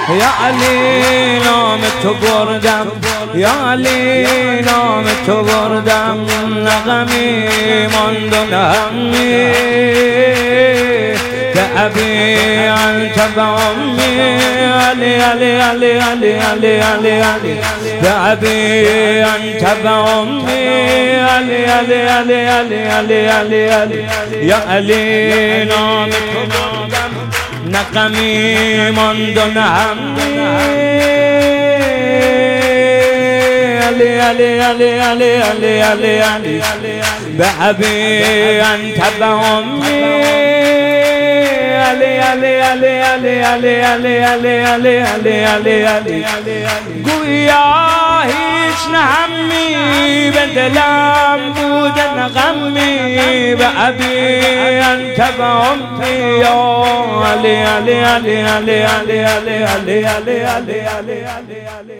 یا علی نام تو بردم، یا علی نام تو بردم، نغمی ماند و نهمی که ابی انت و امی. علی علی علی علی علی علی علی که ابی انت و امی. علی علی علی علی علی علی علی یا علی نام تو بردم، نغمی ماند و نهمی. علی علی علی علی علی علی علی به ابی انت و امی. علی علی علی علی علی علی علی علی علی علی علی گویا هیچ نهمی به دلم بود نه غمی به ابی انت و امی. یا علی علی علی علی علی علی علی علی علی علی